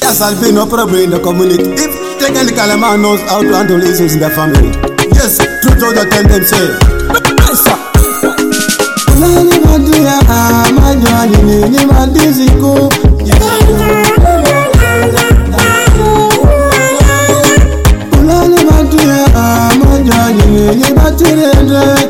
Yes, I'll be no problem in the community. If technically man knows how to handle issues in the family. Yes, truth all the time them say. Yes, sir. Ulani madia amajani ni madiziko. Ulani madia amajani ni batirende.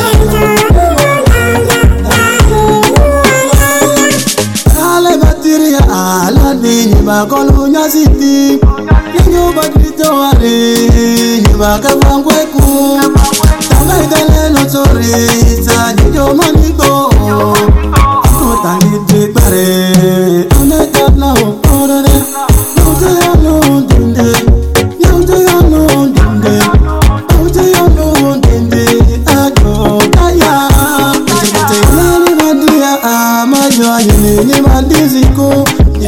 Ala ni bakolu nyasiti ninyo badito wale bakavangwe ku tabaitele no sori sa ninyo maniko kotani de pare aneta na orore yote yano dinde ajo kaya nani madia amajo ni madiziko.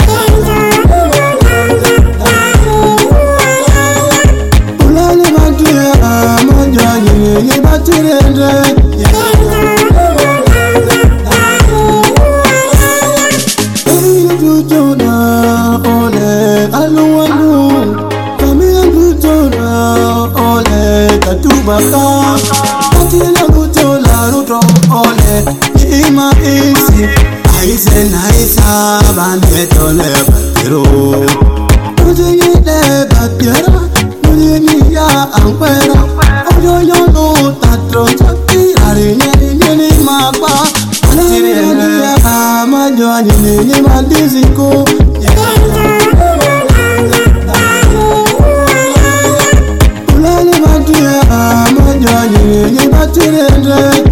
Ulani madia amajani ni batirende. Kami tutona ole aluanu, kami tutona ole katubaka, katina tutola ruto ole ima isi. Aise naisa banetole batiro. Ujingi de batira, ujingi ya ampera. Ojo yono tatro chakirari nyeri makwa. Ulani madia amajani ni madiziko. Ulani madia amajani ni batirende.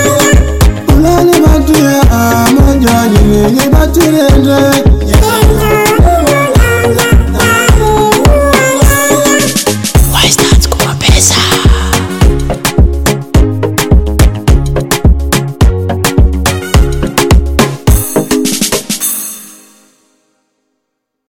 Ulani madia amajani ni batirende.